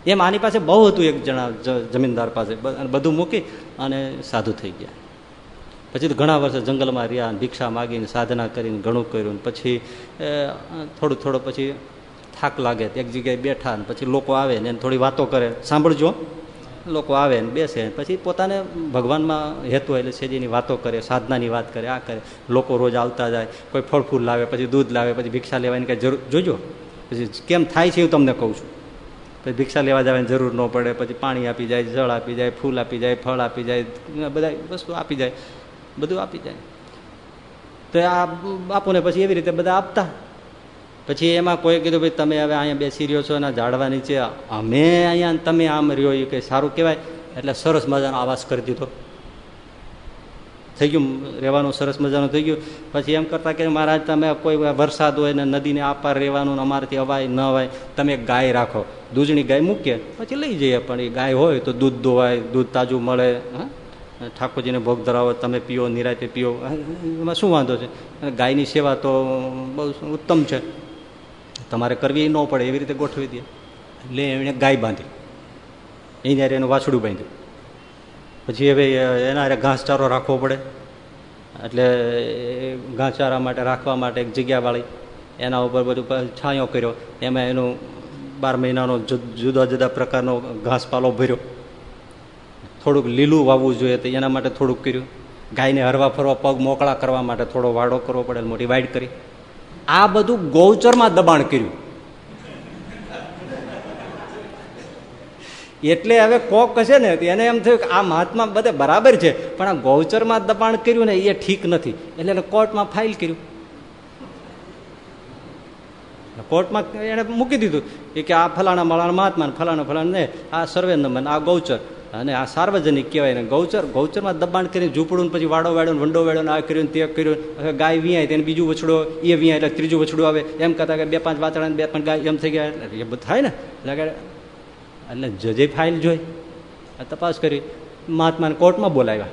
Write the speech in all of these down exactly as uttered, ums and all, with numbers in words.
એમ આની પાસે બહુ હતું એક જણા જમીનદાર પાસે, બધું મૂકી અને સાધુ થઈ ગયા. પછી તો ઘણા વર્ષો જંગલમાં રહ્યા, ભિક્ષા માગીને સાધના કરીને ઘણું કર્યું. પછી થોડું થોડું પછી થાક લાગે, એક જગ્યાએ બેઠા ને પછી લોકો આવે ને થોડી વાતો કરે. સાંભળજો, લોકો આવે ને બેસે, પછી પોતાને ભગવાનમાં હેતુ એટલે સેજીની વાતો કરે, સાધનાની વાત કરે, આ કરે. લોકો રોજ આવતા જાય, કોઈ ફળ ફૂલ લાવે, પછી દૂધ લાવે, પછી ભિક્ષા લેવાની કાંઈ જરૂર, જોજો પછી કેમ થાય છે એવું તમને કહું છું. પછી ભિક્ષા લેવા જવાની જરૂર ન પડે, પછી પાણી આપી જાય, જળ આપી જાય, ફૂલ આપી જાય, ફળ આપી જાય, બધા વસ્તુ આપી જાય, બધું આપી જાય. તો આ બાપુને પછી એવી રીતે બધા આપતા. પછી એમાં કોઈ કીધું ભાઈ તમે હવે અહીંયા બેસી રહ્યો છો, એના ઝાડવા નીચે, અમે અહીંયા તમે આમ રહ્યો, એ કંઈ સારું કહેવાય. એટલે સરસ મજાનો આવાસ કરી દીધો, થઈ ગયું રહેવાનું, સરસ મજાનું થઈ ગયું. પછી એમ કરતા કે મહારાજ તમે કોઈ વરસાદ હોય ને નદીને આપાર રહેવાનું, અમારાથી અવાય ન અવાય, તમે એક ગાય રાખો, દૂધની ગાય મૂકીએ પછી લઈ જઈએ. પણ એ ગાય હોય તો દૂધ દોવાય, દૂધ તાજું મળે, હા ઠાકોરજીને ભોગ ધરાવો, તમે પીઓ, નિરાતે પીઓ, એમાં શું વાંધો છે? ગાયની સેવા તો બહુ ઉત્તમ છે, તમારે કરવી ન પડે એવી રીતે ગોઠવી દે. એટલે એણે ગાય બાંધી, એની એનું વાછડું બાંધ્યું. પછી હવે એના ઘાસચારો રાખવો પડે, એટલે ઘાસચારા માટે રાખવા માટે એક જગ્યા વાળી, એના ઉપર બધું છાંયો કર્યો, એમાં એનું બાર મહિનાનો જુદા જુદા પ્રકારનો ઘાસપાલો ભર્યો. થોડુંક લીલું વાવવું જોઈએ તો એના માટે થોડુંક કર્યું. ગાયને હરવા ફરવા પગ મોકળા કરવા માટે થોડો વાડો કરવો પડે, મોટી વાઇડ કરી. આ બધું ગૌચરમાં દબાણ કર્યું. એટલે હવે કોક હશે ને એને એમ થયું કે આ મહાત્મા બધે બરાબર છે, પણ આ ગૌચરમાં દબાણ કર્યું ને એ ઠીક નથી. એટલે એને કોર્ટમાં ફાઇલ કર્યું. કોર્ટમાં એને મૂકી દીધું કે આ ફલાણા માળાના મહાત્મા, ફલાણા ફલાણા ને આ સર્વે નંબર, આ ગૌચર અને આ સાર્વજનિક કહેવાય ને. ગૌચર ગૌચરમાં દબાણ કરીને ઝૂંપડું, પછી વાડો વાડ્યો, વંડો વાડ્યો, આ કર્યું તે કર્યું. હવે ગાય વિયાય તેને બીજું વછડો, એ વિયાય એટલે ત્રીજું વછડું આવે. એમ કહેતા કે બે પાંચ વાછડા બે પાંચ ગાય એમ થઈ ગયા. એટલે એ બધું થાય ને. એટલે એટલે જજે ફાઇલ જોઈ, તપાસ કરી, મહાત્માને કોર્ટમાં બોલાવ્યા.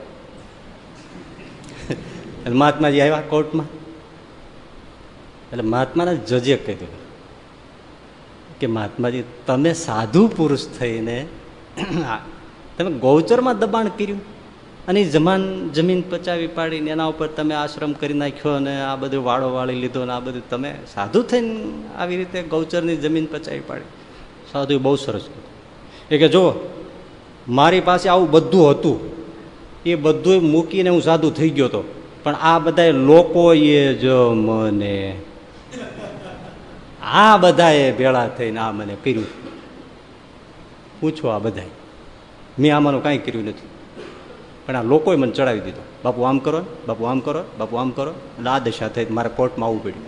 એટલે મહાત્માજી આવ્યા કોર્ટમાં. એટલે મહાત્માના જજે કહ્યું કે મહાત્માજી તમે સાધુ પુરુષ થઈને તમે ગૌચરમાં દબાણ કર્યું અને જમાન જમીન પચાવી પાડીને એના ઉપર તમે આશ્રમ કરી નાખ્યો અને આ બધું વાળો વાળી લીધો ને આ બધું તમે સાધુ થઈને આવી રીતે ગૌચરની જમીન પચાવી પાડી. સાધુ બહુ સરસ કીધું. એ કે જો મારી પાસે આવું બધું હતું, એ બધું મૂકીને હું સાધુ થઈ ગયો હતો, પણ આ બધા લોકોએ જ મને, આ બધાએ ભેળા થઈને આ મને કર્યું. પૂછો આ બધા, મેં આમાંનું કાંઈ કર્યું નથી, પણ આ લોકોએ મને ચડાવી દીધો. બાપુ આમ કરો, બાપુ આમ કરો, બાપુ આમ કરો. એટલે આ દશા થઈ, મારે કોર્ટમાં આવવું પડ્યું.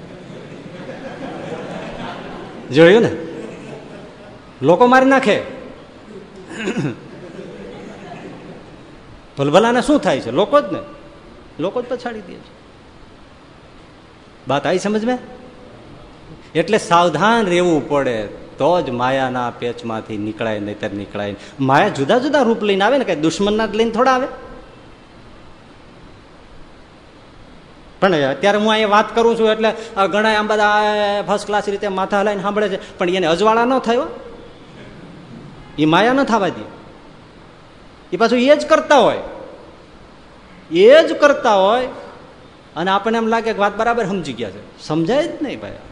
જોયું ને, લોકો મારી નાખે. ભલભલાને શું થાય છે? લોકો જ ને, લોકો જ પછાડી દે છે. વાત આવી સમજ મેં? એટલે સાવધાન રહેવું પડે તો જ માયાના પેચમાંથી નીકળાય, નહીતર નીકળાય. માયા જુદા જુદા રૂપ લઈને આવે ને, કઈ દુશ્મનના લઈને થોડા આવે. પણ અત્યારે હું અહીંયા વાત કરું છું એટલે ઘણા આમ બધા ફર્સ્ટ ક્લાસ રીતે માથા હલાઈને સાંભળે છે, પણ એને અજવાળા ન થયો, એ માયા ન થવા દે. એ પાછું એ જ કરતા હોય, એ જ કરતા હોય અને આપણને એમ લાગે કે વાત બરાબર સમજી ગયા છે. સમજાય જ નહીં ભાઈ,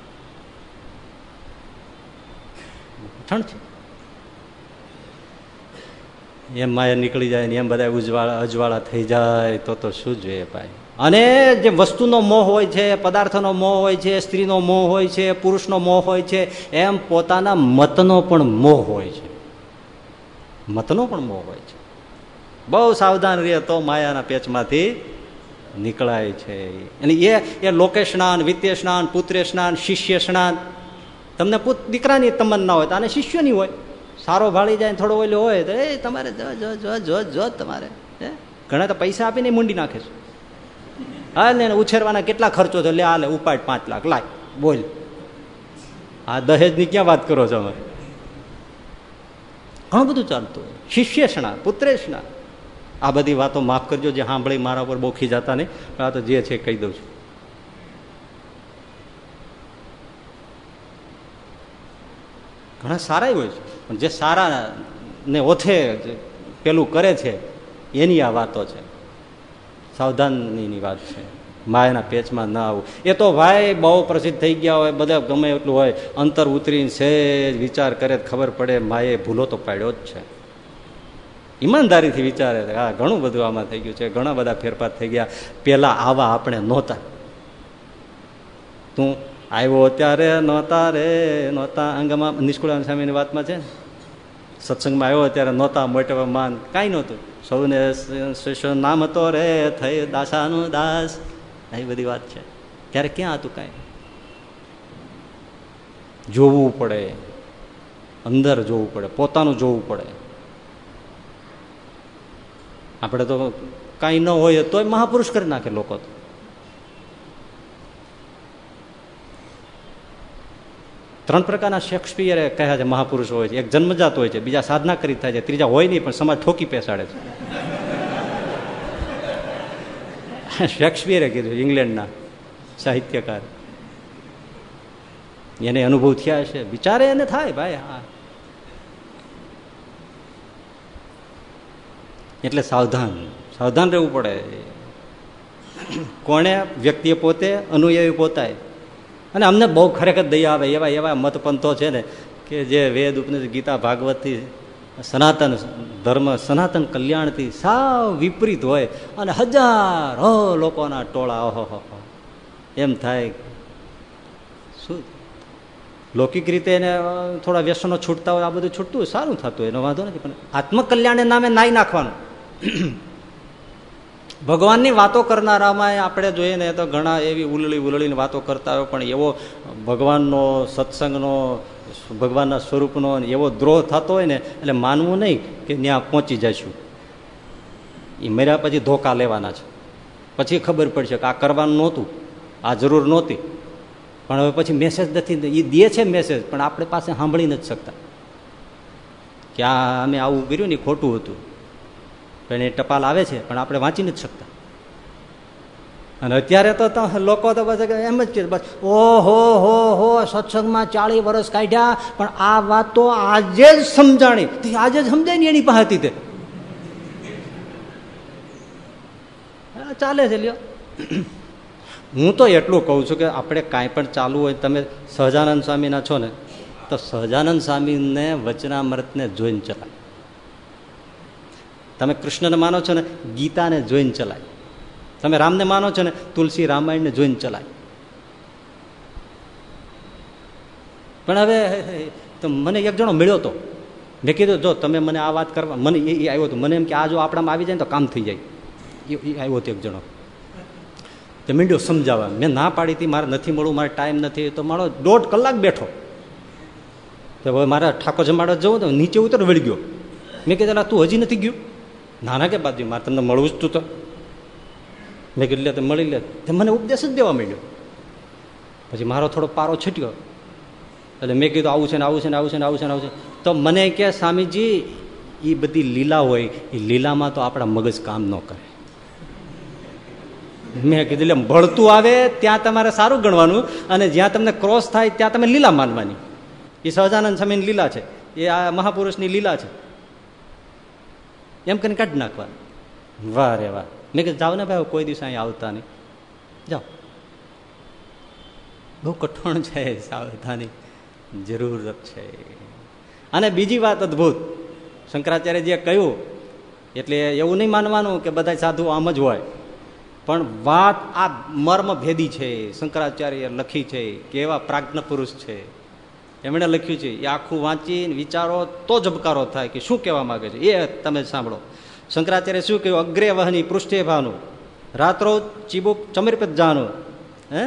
ઠણ છે. એમ માયા નીકળી જાય ને એમ બધા ઉજવાળા અજવાળા થઈ જાય તો તો શું જોઈએ ભાઈ. અને જે વસ્તુનો મોહ હોય છે, પદાર્થનો મોહ હોય છે, સ્ત્રીનો મોહ હોય છે, પુરુષનો મોહ હોય છે, એમ પોતાના મતનો પણ મોહ હોય છે. મતનો પણ મોહ હોય છે. બહુ સાવધાન રહે તો માયાના પેચમાંથી નીકળાય છે. અને એ એ લોકે સ્નાન, વિત્ય સ્નાન, પુત્રે સ્નાન, શિષ્ય સ્નાન. તમને પુત દીકરાની તમન્ના હોય તો આને શિષ્યની હોય. સારો ભાળી જાય થોડો ઓલો હોય તો એ તમારે જો જો જો જો જો તમારે ઘણા તો પૈસા આપીને મૂંડી નાખે છે. હા ને ઉછેરવાના કેટલા ખર્ચો છે, લે આ લે ઉપાડ પાંચ લાખ લાય બોલ. આ દહેજની ક્યાં વાત કરો છો? અમે ઘણું બધું ચાલતું હોય. શિષ્ય સ્નાન, પુત્રે સ્નાન. આ બધી વાતો માફ કરજો, જે સાંભળી મારા ઉપર બહુ ખીજાતા નહીં, આ તો જે છે કહી દઉં છું. ઘણા સારા હોય છે. પણ જે સારા ને ઓથે પેલું કરે છે એની આ વાતો છે, સાવધાનીની વાત છે. માયાના પેચમાં ના આવું. એ તો ભાઈ બહુ પ્રસિદ્ધ થઈ ગયા હોય, બધા ગમે એટલું હોય, અંતર ઉતરીને સહેજ વિચાર કરે ખબર પડે માયે ભૂલો તો પાડ્યો જ છે. ઈમાનદારીથી વિચારે હા ઘણું બધું આમાં થઈ ગયું છે, ઘણા બધા ફેરફાર થઈ ગયા. પેલા આવા આપણે નહોતા. તું આવ્યો ત્યારે નહોતા રે નહોતા અંગમાં નિષ્કુળાનંદ સ્વામીની વાતમાં છે, સત્સંગમાં આવ્યો ત્યારે નહોતા મોટા માન કાંઈ નહોતું, સૌને નામ હતો રે થઈ દાસાનું દાસ, એ બધી વાત છે. ત્યારે ક્યાં હતું કાંઈ? જોવું પડે, અંદર જોવું પડે, પોતાનું જોવું પડે. આપણે તો કાંઈ ન હોય તોય મહાપુરુષ કરી નાખે લોકો. તો ત્રણ પ્રકારના શેક્સપિયરે કહ્યા છે મહાપુરુષ હોય છે. એક જન્મજાત હોય છે, બીજા સાધના કરી થાય છે, ત્રીજા હોય નહીં પણ સમાજ ઠોકી પેસાડે છે. શેક્સપિયરે કીધું, ઇંગ્લેન્ડના સાહિત્યકાર, એને અનુભવ થયા છે, વિચારે એને થાય ભાઈ. હા, એટલે સાવધાન સાવધાન રહેવું પડે. કોણે? વ્યક્તિએ પોતે, અનુયાયી પોતાય. અને અમને બહુ ખરેખર દયા આવે એવા એવા મતપંથો છે ને કે જે વેદ ઉપનિષદ ગીતા ભાગવતથી સનાતન ધર્મ સનાતન કલ્યાણથી સાવ વિપરીત હોય અને હજારો લોકોના ટોળા. ઓહો, એમ થાય શું લૌકિક રીતે એને થોડા વ્યસનો છૂટતા હોય, આ બધું છૂટતું હોય સારું થતું હોય, એનો વાંધો નથી. પણ આત્મકલ્યાણને નામે નાઈ નાખવાનું. ભગવાનની વાતો કરનારામાં આપણે જોઈએ ને તો ઘણા એવી ઉલળી ઉલળીને વાતો કરતા હોય, પણ એવો ભગવાનનો સત્સંગનો ભગવાનના સ્વરૂપનો એવો દ્રોહ થતો હોય ને એટલે માનવું નહીં કે ત્યાં પહોંચી જઈશું. એ મર્યા પછી ધોકા લેવાના છે, પછી ખબર પડશે કે આ કરવાનું નહોતું, આ જરૂર નહોતી. પણ હવે પછી મેસેજ નથી, એ દે છે મેસેજ, પણ આપણે પાસે સાંભળી નથી શકતા કે આ અમે આવું કર્યું ને ખોટું હતું. પણ એ ટપાલ આવે છે પણ આપણે વાંચી નથી શકતા. અને અત્યારે તો લોકો તો બસ એમ જ કે બસ ઓહો હો હો સત્સંગમાં ચાલીસ વર્ષ કાઢ્યા પણ આ વાત તો આજે જ સમજાણી, આજે જ સમજાય ને એની પાસે હતી તે ચાલે છે. લ્યો, હું તો એટલું કહું છું કે આપણે કાંઈ પણ ચાલુ હોય, તમે સહજાનંદ સ્વામીના છો ને તો સહજાનંદ સ્વામીને વચનામૃતને જોઈને ચલાય. તમે કૃષ્ણને માનો છો ને ગીતાને જોઈને ચલાય. તમે રામને માનો છો ને તુલસી રામાયણને જોઈને ચલાય. પણ હવે તો મને એક જણો મળ્યો હતો, મેં કીધું જો તમે મને આ વાત કરવા, મને એ આવ્યો હતો, મને એમ કે આ જો આપણામાં આવી જાય ને તો કામ થઈ જાય. એ આવ્યો હતો એક જણો, તો મીંડ્યો સમજાવવા. મેં ના પાડી હતી, મારે નથી મળવું, મારે ટાઈમ નથી. તો મારો દોઢ કલાક બેઠો. તો હવે મારા ઠાકોર જમાડવા જવું તો નીચે ઉતર વળી ગયો. મેં કીધું તું હજી નથી ગયું? નાના કે બાજુ મારે તમને મળવું જ તું તો. મેં કીધું લે તો મળી લે. તે મને ઉપદેશ જ દેવા માંડ્યો. પછી મારો થોડો પારો છૂટ્યો એટલે મેં કીધું આવું છે ને આવું છે ને આવું છે ને આવું છે ને આવું છે. તો મને કે સ્વામીજી એ બધી લીલા હોય, એ લીલામાં તો આપણા મગજ કામ ન કરે. મેં કીધું એટલે ભળતું આવે ત્યાં તમારે સારું ગણવાનું અને જ્યાં તમને ક્રોસ થાય ત્યાં તમે લીલા માનવાની. એ સહજાનંદ સ્વામીની લીલા છે, એ આ મહાપુરુષની લીલા છે, એમ કરીને કાઢી નાખવા. વાહ રે વાહ. મેં કીધું જાઓ ને ભાઈ, કોઈ દિવસ અહીં આવતા નહીં, જાઓ. બહુ કઠણ છે, સાવધાની જરૂરત છે. અને બીજી વાત અદભુત, શંકરાચાર્યજીએ કહ્યું એટલે એવું નહીં માનવાનું કે બધા સાધુ આમ જ હોય, પણ વાત આ મર્મ ભેદી છે. શંકરાચાર્ય લખી છે કે એવા પ્રાજ્ઞ પુરુષ છે, એમણે લખ્યું છે. એ આખું વાંચીને વિચારો તો જબકારો થાય કે શું કહેવા માંગે છે. એ તમે સાંભળો. શંકરાચાર્ય શું કહ્યું? અગ્રે વહની પૃષ્ઠે ભાનું રાત્રો ચીબુક ચમરપત જાનું હે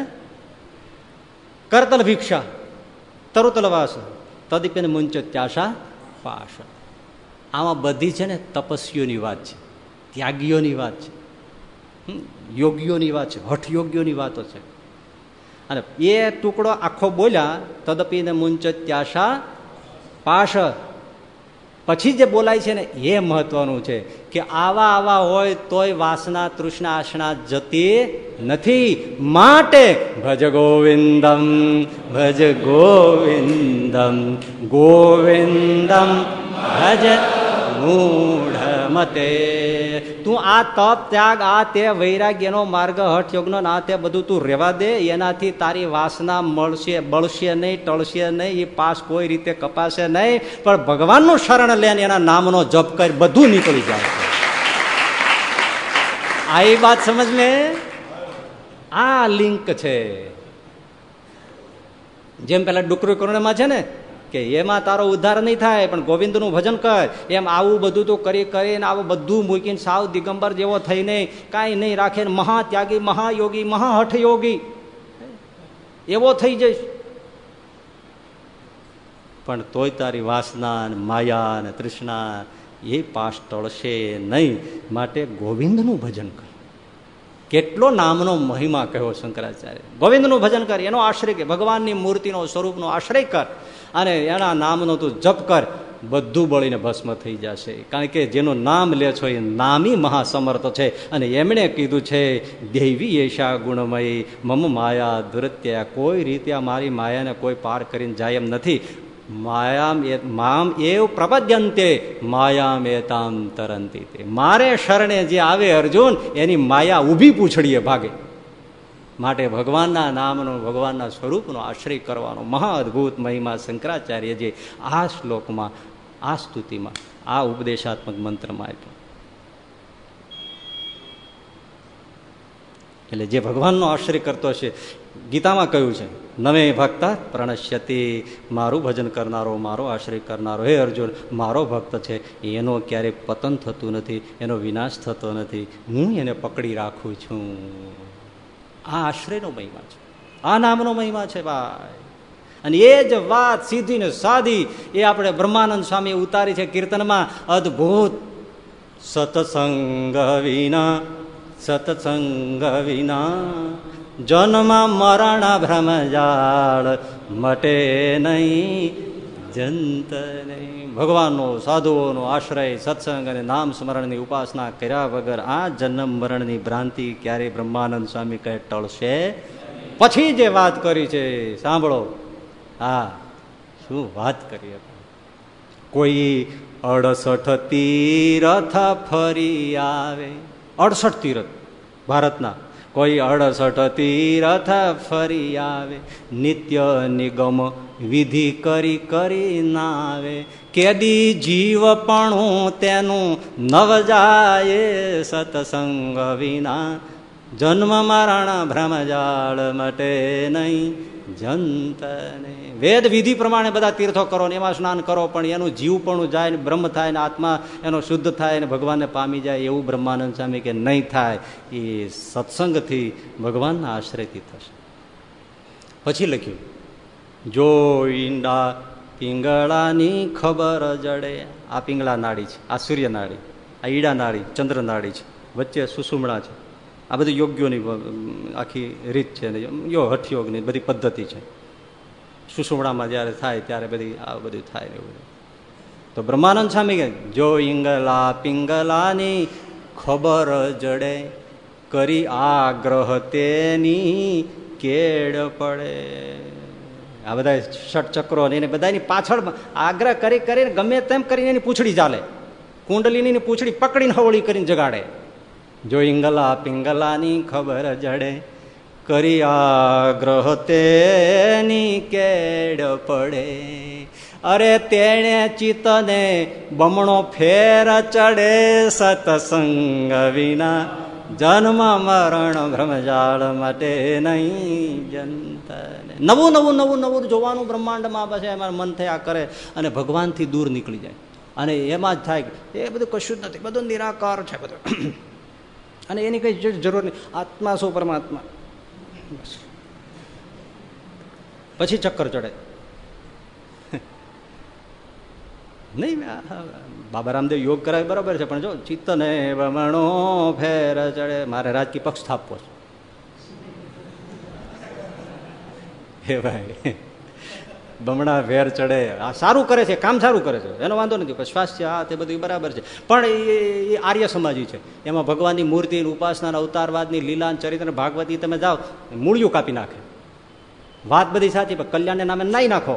કરતલ ભિક્ષા તરુતલવાસ તદીપેન મુંચ ત્યાશા પાશ. આમાં બધી છે ને તપસ્વીઓની વાત છે, ત્યાગીઓની વાત છે, યોગીઓની વાત છે, હઠ યોગીઓની વાતો છે. અને એ ટુકડો આખો બોલ્યા તદપીને મુંચ ત્યાશા પાશ. પછી જે બોલાય છે ને એ મહત્વનું છે કે આવા આવા હોય તોય વાસના તૃષ્ણા આશણા જતી નથી. માટે ભજ ગોવિંદમ ભજ ગોવિંદમ ગોવિંદમ ભજ મૂઢ મતે. તું આ તપ ત્યાગ આ તે વૈરાગ્યનો માર્ગ હઠ યોગનો આ તે બધું તું રહેવા દે. એનાથી તારી વાસના મળશે બળશે નહીં, ટળશે નહીં, એ પાસ કોઈ રીતે કપાશે નહીં. પણ ભગવાનનું શરણ લે એના નામનો જપ કરી બધું નીકળી જાય. આ એ વાત સમજ લે. આ લિંક છે. જેમ પેલા ડુકરી કરુણામાં છે ને કે એમાં તારો ઉદ્ધાર નહીં થાય પણ ગોવિંદનું ભજન કર, એમ આવું બધું તું કરી કરીને આવું બધું મૂકીને સાવ દિગંબર જેવો થઈને કાંઈ નહીં રાખે મહાત્યાગી મહાયોગી મહાહઠ યોગી એવો થઈ જઈશ પણ તોય તારી વાસના માયા અને તૃષ્ણા એ પાસ ટળશે નહીં. માટે ગોવિંદનું ભજન કર. કેટલો નામનો મહિમા કહ્યો શંકરાચાર્ય. ગોવિંદનું ભજન કર, એનો આશ્રય કે ભગવાનની મૂર્તિનો સ્વરૂપનો આશ્રય કર અને એના નામનો તું જપ કર. બધું બળીને ભસ્મ થઈ જશે. કારણ કે જેનું નામ લે છો એ નામી મહાસમર્થ છે. અને એમણે કીધું છે દેવી એશા ગુણમયી મમ માયા દુરત્યા. કોઈ રીતે આ મારી માયાને કોઈ પાર કરીને જાય એમ નથી. માયામ મામ એવ પ્રપદ્યંતે માયામ એતામ તરંતી. મારે શરણે જે આવે અર્જુન એની માયા ઊભી પૂછડીએ ભાગે. માટે ભગવાનના નામનો ભગવાનના સ્વરૂપનો આશ્રય કરવાનો મહા અદભુત મહિમા શંકરાચાર્યજી આ શ્લોકમાં આ સ્તુતિમાં આ ઉપદેશાત્મક મંત્રમાં આપ્યો. એટલે જે ભગવાનનો આશ્રય કરતો છે ગીતામાં કહ્યું છે નવે ભક્ત પ્રણશ્યતિ. મારું ભજન કરનારો મારો આશ્રય કરનારો હે અર્જુન મારો ભક્ત છે એનો ક્યારેય પતન થતું નથી, એનો વિનાશ થતો નથી. હું એને પકડી રાખું છું. આ આશ્રયનો મહિમા છે, આ નામનો મહિમા છે ભાઈ. અને એ જ વાત સીધી ને સાદી એ આપણે બ્રહ્માનંદ સ્વામી ઉતારી છે કીર્તનમાં. અદભુત સત્સંગ વિના સત્સંગ વિના જન્મ મરણ ભ્રમજાળ મટે નહીં જંત નહીં. ભગવાનનો સાધુઓનો આશ્રય સત્સંગ અને નામ સ્મરણની ઉપાસના કર્યા વગર આ જન્મ મરણની ભ્રાંતિ ક્યારેય બ્રહ્માનંદ સ્વામી કહે ટળશે. પછી જે વાત કરી છે સાંભળો. હા શું વાત કરી. કોઈ અડસઠ તીરથ ફરી આવે. અડસઠ તીરથ ભારતના કોઈ અડસઠ તીરથ ફરી આવે. નિત્ય નિગમ વિધિ કરી કરી ના આવે. કેદી જીવપણું તેનું નવ જાય સત્સંગ વિના. જન્મ મરણ ભ્રમજાળ મટે નહીં જંત નહીં. વેદ વિધિ પ્રમાણે બધા તીર્થો કરો ને એમાં સ્નાન કરો પણ એનું જીવપણું જાય ને બ્રહ્મ થાય ને આત્મા એનો શુદ્ધ થાય ને ભગવાનને પામી જાય એવું બ્રહ્માનંદ સ્વામી કે નહીં થાય. એ સત્સંગથી ભગવાનના આશ્રયથી થશે. પછી લખ્યું જો ઈંડા પિંગળાની ખબર જડે. આ પિંગળા નાડી છે, આ સૂર્ય નાડી, આ ઈડા નાડી ચંદ્ર નાડી છે, વચ્ચે સુષુમણા છે. આ બધી યોગ્યોની આખી રીત છે, યો હઠયોગની બધી પદ્ધતિ છે. સુષુમણામાં જયારે થાય ત્યારે બધી આ બધું થાય ને એવું. તો બ્રહ્માનંદ સ્વામી કે જો ઈંગલા પિંગલાની ખબર જડે કરી આગ્રહ તેની કેડ પડે. આ બધા ષટ ચક્રો ને એને બધાની પાછળ આગ્રહ કરી કરીને ગમે તેમ કરીને એની પૂંછડી ચાલે. કુંડલીની પૂંછડી પકડીને હવળી કરીને જગાડે. જો ઈંગલા પિંગલાની ખબર જડે કરી આગ્રહ તેની કેડ પડે. અરે તેણે ચિત્તને બમણો ફેર ચડે સત્સંગ વિના જન્મ મરણ ભ્રમજાળ માટે નહીં જંત. નવું નવું નવું નવું જોવાનું બ્રહ્માંડમાં પછી એમાં મન થયા કરે અને ભગવાનથી દૂર નીકળી જાય. અને એમાં જ થાય એ બધું કશું જ નથી, બધું નિરાકાર છે બધું. અને એની કઈ જરૂર નહીં. આત્મા શું પરમાત્મા. પછી ચક્કર ચડે નહીં. બાબા રામદેવ યોગ કરાવે બરાબર છે પણ જો ચિત્ત ને બમણો ફેર ચડે. મારે રાજકીય પક્ષ સ્થાપવો છે હે ભાઈ. બમણા વેર ચડે. આ સારું કરે છે, કામ સારું કરે છે, એનો વાંધો નથી. શ્વાસ છે આ તે બધું બરાબર છે, પણ એ આર્ય સમાજી છે. એમાં ભગવાનની મૂર્તિ, ઉપાસના, અવતારવાદની લીલા, ચરિત્ર, ભાગવતી તમે જાઓ, મૂળિયું કાપી નાખે. વાત બધી સાચી, પણ કલ્યાણને નામે નાઈ નાખો,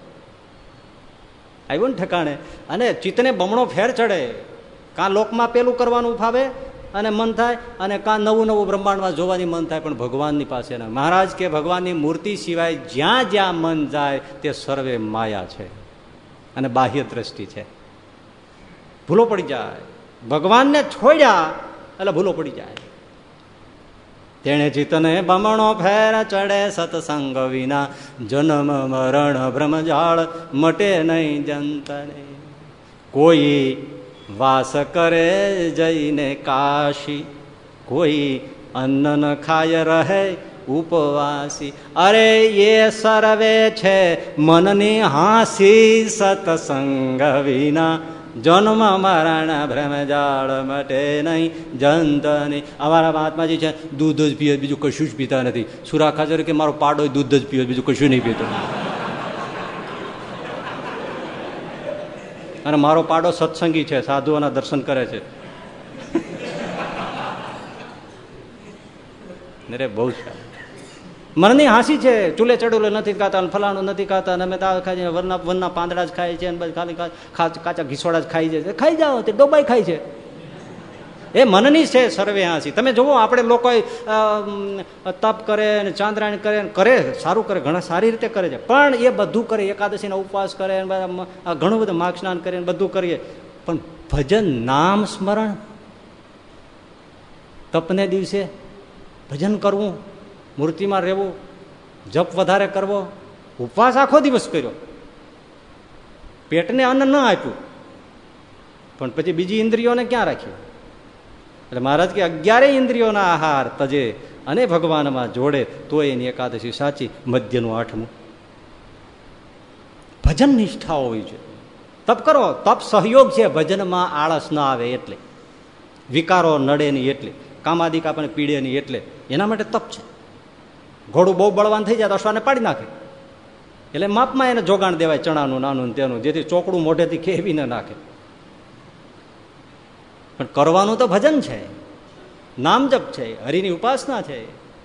આવ્યું ને ઠેકાણે. અને ચિત્તને બમણો ફેર ચડે. કાં લોકમાં પેલું કરવાનું ફાવે અને મન થાય, અને કાં નવું નવું બ્રહ્માંડમાં જોવાની મન થાય, પણ ભગવાનની પાસે ના. મહારાજ કે ભગવાનની મૂર્તિ સિવાય જ્યાં જ્યાં મન જાય તે સર્વે માયા છે અને બાહ્ય દ્રષ્ટિ છે. ભૂલો પડી જાય. ભગવાનને છોડ્યા એટલે ભૂલો પડી જાય. તેણે ચિત્તને બમણો ફેર ચડે સત્સંગ વિના, જન્મ મરણ બ્રહ્મજાળ મટે નહીં જંતને. કોઈ વાસ કરે જઈને કાશી, કોઈ અન્ન ન ખાય રહે ઉપવાસી. અરે એ સર્વે છે મનની હાંસી, સત્સંગ વિના જન્મ મરણ બ્રહ્મજાળ મટે નહીં જંતની. અમારા મહાત્માજી છે દૂધ જ પીએ, બીજું કશું જ પીતા નથી. સુરા ખાચર કે મારો પાડો દૂધ જ પીએ, બીજું કશું નહીં પીતો. અને મારો પાડો સત્સંગી છે, સાધુઓના દર્શન કરે છે. અરે બહુ છે. મનની હાંસી છે. ચૂલે ચડેલું નથી ખાતા, ફલાણું નથી ખાતા, અમે તો ખાઈ વનના વનના પાંદડા જ ખાય છે, ખાલી કાચા ઘીસોડા જ ખાઈ જાય. ખાઈ જાઓ, તે ડોબાઈ ખાય છે. એ મનની છે સર્વે હાંસી. તમે જુઓ, આપણે લોકો તપ કરે ને ચાંદ્રાયણ કરે કરે સારું કરે, ઘણા સારી રીતે કરે છે, પણ એ બધું કરે, એકાદશીનો ઉપવાસ કરે, ઘણું બધું માઘ સ્નાન કરે, બધું કરીએ, પણ ભજન નામ સ્મરણ, તપને દિવસે ભજન કરવું, મૂર્તિમાં રહેવું, જપ વધારે કરવો, ઉપવાસ આખો દિવસ કર્યો, પેટને અન્ન ન આપ્યું, પણ પછી બીજી ઇન્દ્રિયોને ક્યાં રાખ્યું? એટલે મહારાજ કે અગિયારેય ઇન્દ્રિયોના આહાર તજે અને ભગવાનમાં જોડે તો એની એકાદશી સાચી. મધ્યનું આઠમું ભજન નિષ્ઠા હોવી છે. તપ કરો, તપ સહયોગ છે. ભજનમાં આળસ ન આવે એટલે, વિકારો નડે નહીં એટલે, કામાદિક આપણને પીડે નહીં એટલે, એના માટે તપ છે. ઘોડું બહુ બળવાન થઈ જાય તો અશ્વાને પાડી નાખે, એટલે માપમાં એને જોગાણ દેવાય, ચણાનું નાનું તેનું, જેથી ચોકડું મોઢેથી ખેવી ન નાખે. પણ કરવાનું તો ભજન છે, નામ જપ છે, હરિની ઉપાસના છે.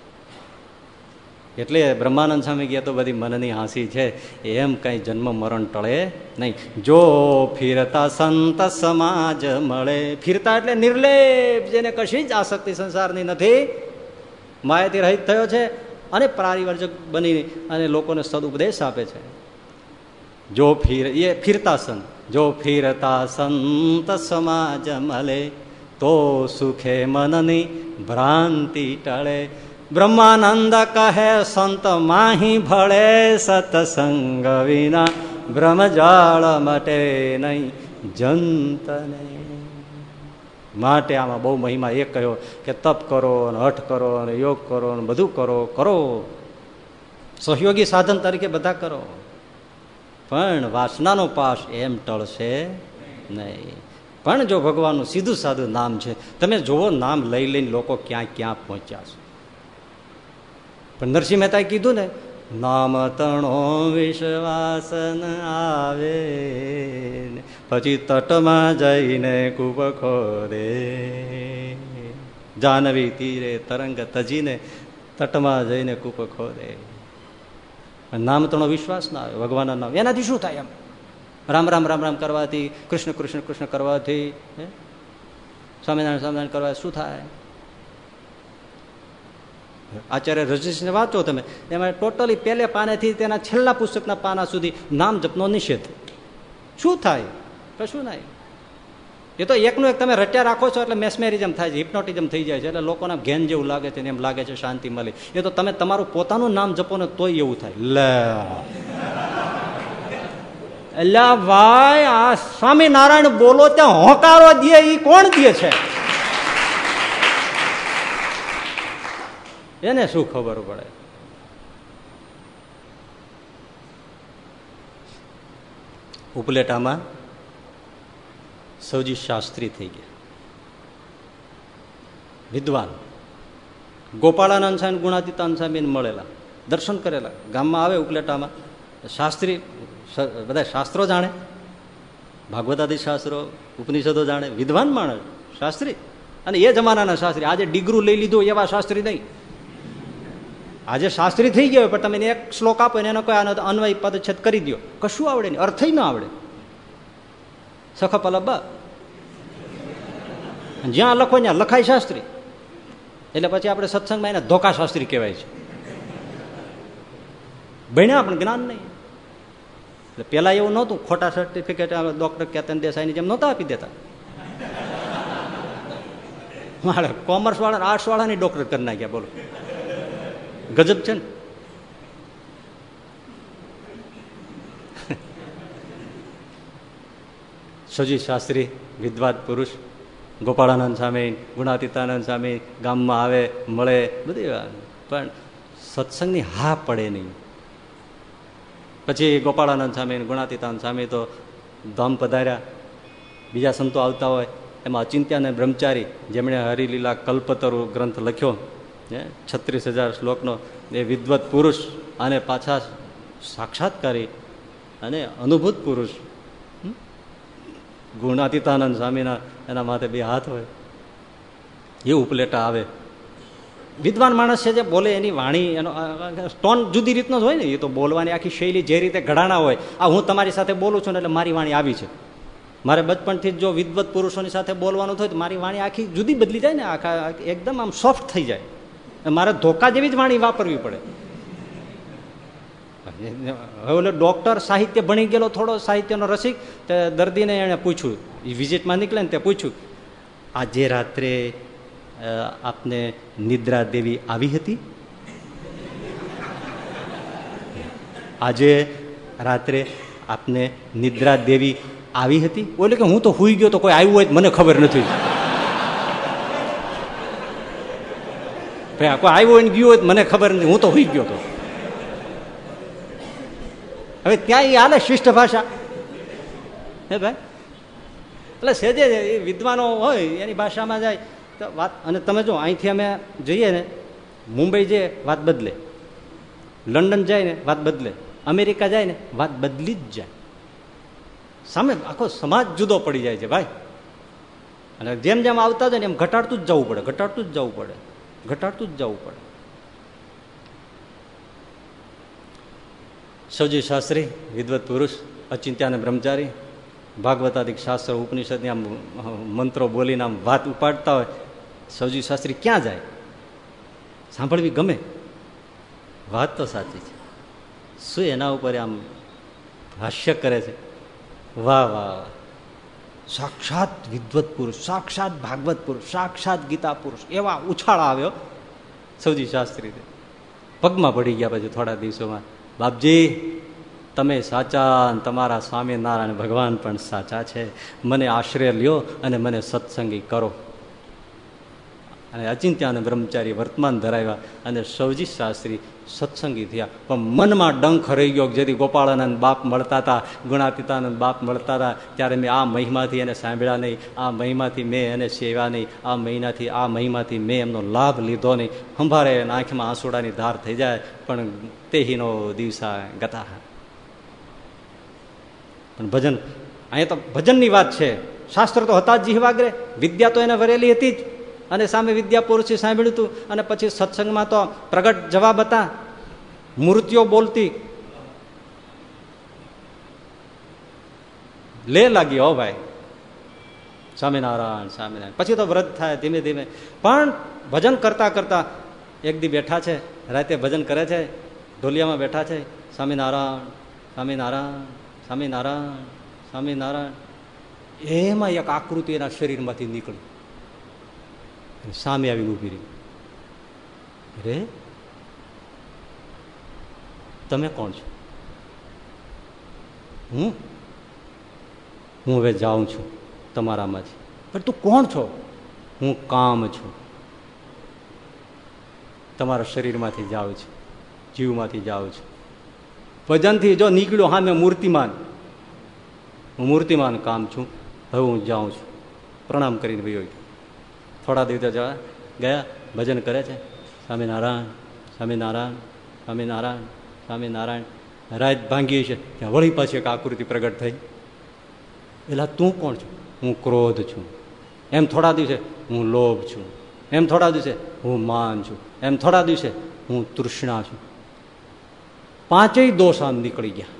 એટલે બ્રહ્માનંદ સ્વામી ગયા તો બધી મનની હાંસી છે, એમ કઈ જન્મ મરણ ટળે નહીં. જો ફિરતા સંત સમાજ મળે. ફિરતા એટલે નિર્લેપ, જેને કશી જ આસક્તિ સંસારની નથી, માયાથી રહિત થયો છે અને પારિવર્જક બની અને લોકોને સદુપદેશ આપે છે. જો ફિર એ ફિરતા સંત, જો ફિરતા સંત સમાજ મળે તો સુખે મનની ભ્રાંતિ ટળે. બ્રહ્માનંદ કહે સંત માહી ભળે, સત્સંગ વિના બ્રહ્મજાળ મટે નહીં જંતને. માટે આમાં બહુ મહિમા એક કહ્યો કે તપ કરો ને હઠ કરો ને યોગ કરો ને બધું કરો કરો, સહયોગી સાધન તરીકે બધા કરો, પણ વાસનાનો પાશ એમ ટળશે નહીં. પણ જો ભગવાનનું સીધું સાધું નામ છે, તમે જોવો નામ લઈ લઈને લોકો ક્યાં ક્યાં પહોંચ્યા છે. પણ નરસિંહ મહેતાએ કીધું ને, નામ તણો વિશ્વાસ ન આવે, પછી તટમાં જઈને કૂપ ખોદે. જાનવી તીરે તરંગ તજીને તટમાં જઈને કૂપ ખોદે. નામ તણો વિશ્વાસ ના આવે ભગવાનના નામ, એનાથી શું થાય? એમ રામ રામ રામ રામ કરવાથી, કૃષ્ણ કૃષ્ણ કૃષ્ણ કરવાથી, સ્વામિનારાયણ સ્વામિનારાયણ કરવા શું થાય? આચાર્ય રજનીશને વાંચો તમે, એમાં ટોટલી પહેલે પાનેથી તેના છેલ્લા પુસ્તકના પાના સુધી નામ જપનો નિષેધ. શું થાય? કશું નહીં. એ તો એકનું એક તમે રટ્યા રાખો છો એટલે મેસ્મેરિઝમ થાય છે, હિપ્નોટિઝમ થઈ જાય છે, એટલે લોકોના ઘેન જેવું લાગે છે ને એમ લાગે છે શાંતિ મળી. એ તો તમે તમારું પોતાનું નામ જપો ને તોય એવું થાય. લે એટલે ભાઈ, આ સ્વામિનારાયણ બોલો ત્યાં હોકારો દે એ કોણ દે છે? એને શું ખબર પડે? ઉપલેટામાં સૌજી શાસ્ત્રી થઈ ગયા, વિદ્વાન. ગોપાળાનંદ સ્વામી ગુણાતીતાનંદ સ્વામીને મળેલા, દર્શન કરેલા, ગામમાં આવે ઉપલેટામાં શાસ્ત્રી બધા શાસ્ત્રો જાણે, ભાગવતાદી શાસ્ત્રો, ઉપનિષદો જાણે, વિદ્વાન માણસ શાસ્ત્રી. અને એ જમાનાના શાસ્ત્રી. આજે ડિગ્રી લઈ લીધું એવા શાસ્ત્રી નહીં. આજે શાસ્ત્રી થઈ ગયો પણ તમે એક શ્લોક આપો ને એનો કોઈ અન્વય પદચ્છેદ કરી દો, કશું આવડે નહીં, અર્થ ન આવડે. સખપ અલબ જ્યાં લખો ત્યાં લખાય શાસ્ત્રી. એટલે પછી આપણે સત્સંગમાં એને ધોકા શાસ્ત્રી કહેવાય છે. ભણ્યા પણ જ્ઞાન નહીં. એટલે પેલા એવું નહોતું, ખોટા સર્ટિફિકેટ ડોક્ટર કેતન દેસાઈની જેમ નહોતા આપી દેતા. મારે કોમર્સ વાળા આર્ટ્સ વાળાની ડોક્ટર કરી નાખ્યા. બોલો, ગજબ છે ને. સજી શાસ્ત્રી વિદ્વાન પુરુષ, ગોપાળાનંદ સ્વામી, ગુણાતીતાનંદ સ્વામી ગામમાં આવે, મળે, બધી વાત, પણ સત્સંગની હા પડે નહીં. પછી ગોપાળાનંદ સ્વામી, ગુણાતીતાનંદ સ્વામી તો ધામ પધાર્યા. બીજા સંતો આવતા હોય એમાં અચિંત્ય અને બ્રહ્મચારી, જેમણે હરિલીલા કલ્પતરુ ગ્રંથ લખ્યો, છત્રીસ હજાર શ્લોકનો, એ વિદ્વત પુરુષ અને પાછા સાક્ષાત્કારી અને અનુભૂત પુરુષ. ગુણાતીતાનંદ સ્વામીના એના માથે બે હાથ હોય, એ ઉપલેટા આવે. વિદ્વાન માણસ છે જે બોલે, એની વાણી, એનો ટોન જુદી રીતનો જ હોય ને. એ તો બોલવાની આખી શૈલી જે રીતે ઘડાણા હોય. આ હું તમારી સાથે બોલું છું ને એટલે મારી વાણી આવી છે. મારે બચપણથી જ જો વિદ્વત પુરુષોની સાથે બોલવાનું થાય તો મારી વાણી આખી જુદી બદલી જાય ને, આખા એકદમ આમ સોફ્ટ થઈ જાય. મારે ધોકા જેવી જ વાણી વાપરવી પડે. હવે ડોક્ટર સાહિત્ય ભણી ગયેલો, થોડો સાહિત્યનો રસિક, તે દર્દીને એને પૂછ્યું, એ વિઝિટમાં નીકળે ને તે પૂછ્યું, આજે રાત્રે આપને નિદ્રા દેવી આવી હતી? આજે રાત્રે આપને નિદ્રા દેવી આવી હતી? બોલે કે હું તો હુઈ ગયો તો કોઈ આવ્યું હોય મને ખબર નથી. ભાઈ કોઈ આવ્યું હોય ને ગયું હોય મને ખબર નથી, હું તો હુઈ ગયો તો. હવે ત્યાં એ હાલે શિષ્ટ ભાષા, હે ભાઈ. એટલે સેજે એ વિદ્વાનો હોય એની ભાષામાં જાય તો વાત. અને તમે જો અહીંથી અમે જઈએ ને, મુંબઈ જઈએ વાત બદલે, લંડન જાય ને વાત બદલે, અમેરિકા જાય ને વાત બદલી જ જાય. સામે આખો સમાજ જુદો પડી જાય છે ભાઈ. અને જેમ જેમ આવતા જાય ને એમ ઘટાડતું જ જવું પડે, ઘટાડતું જ જવું પડે, ઘટાડતું જ જવું પડે. સૌજી શાસ્ત્રી વિદ્વત પુરુષ, અચિંત્ય અને બ્રહ્મચારી, ભાગવતાદિક શાસ્ત્ર ઉપનિષદની આમ મંત્રો બોલીને આમ વાત ઉપાડતા હોય. સૌજી શાસ્ત્રી ક્યાં જાય? સાંભળવી ગમે, વાત તો સાચી છે. શું એના ઉપર આમ હાસ્ય કરે છે? વાહ વાહ, સાક્ષાત વિદ્વત પુરુષ, સાક્ષાત ભાગવત પુરુષ, સાક્ષાત ગીતા પુરુષ, એવા ઉછાળા આવ્યો સૌજી શાસ્ત્રી. પગમાં પડી ગયા પછી થોડા દિવસોમાં, બાપજી તમે સાચા, તમારા સ્વામિનારાયણ ભગવાન પણ સાચા છે, મને આશ્રય લ્યો અને મને સત્સંગી કરો. અને અચિંત્ય અને બ્રહ્મચારી વર્તમાન ધરાવ્યા અને સૌજી શાસ્ત્રી સત્સંગી થયા. પણ મનમાં ડંખ રહી ગયો, જેથી ગોપાળાનંદ બાપ મળતા હતા, ગુણાતીતાનંદ બાપ મળતા હતા, ત્યારે મેં આ મહિમાથી એને સાંભળ્યા નહીં, આ મહિમાથી મેં એને સેવ્યા નહીં, આ મહિનાથી આ મહિમાથી મેં એમનો લાભ લીધો નહીં. સંભાળે આંખમાં આંસુડાની ધાર થઈ જાય, પણ તેહીનો દિવસા ગતા. પણ ભજન, અહીંયા તો ભજનની વાત છે. શાસ્ત્ર તો હતા જ જીહવાગ્રે, વિદ્યા તો એને વરેલી હતી જ, અને સામે વિદ્યા પુરુષે સાંભળ્યું હતું. અને પછી સત્સંગમાં તો પ્રગટ જવાબ હતા, મૂર્તિઓ બોલતી. લે લાગી હો ભાઈ, સ્વામિનારાયણ સ્વામિનારાયણ. પછી તો વ્રત થાય ધીમે ધીમે. પણ ભજન કરતા કરતા એક દી બેઠા છે, રાતે ભજન કરે છે, ઢોલિયામાં બેઠા છે, સ્વામિનારાયણ સ્વામિનારાયણ સ્વામિનારાયણ સ્વામિનારાયણ. એમાં એક આકૃતિ એના શરીરમાંથી નીકળી, સામે આવીને ઉભી રહી. રે તમે કોણ છો? હું હું હવે જાઉં છું તમારામાંથી. પણ તું કોણ છો? હું કામ છું. તમારા શરીરમાંથી જાઉં છું, જીવમાંથી જાઉં છું. ભજનથી જો નીકળ્યો હા મેં મૂર્તિમાન, હું મૂર્તિમાન કામ છું, હવે હું જાઉં છું. પ્રણામ કરીને વયો ગયો. થોડા દિવસો જવા ગયા, ભજન કરે છે, સ્વામિનારાયણ સ્વામિનારાયણ સ્વામિનારાયણ સ્વામિનારાયણ. રાત ભાંગી છે ત્યાં વળી પાછી એક આકૃતિ પ્રગટ થઈ. એટલે તું કોણ છું? હું ક્રોધ છું. એમ થોડા દિવસે હું લોભ છું. એમ થોડા દિવસે હું માન છું. એમ થોડા દિવસે હું તૃષ્ણા છું. પાંચેય દોષ આમ નીકળી ગયા.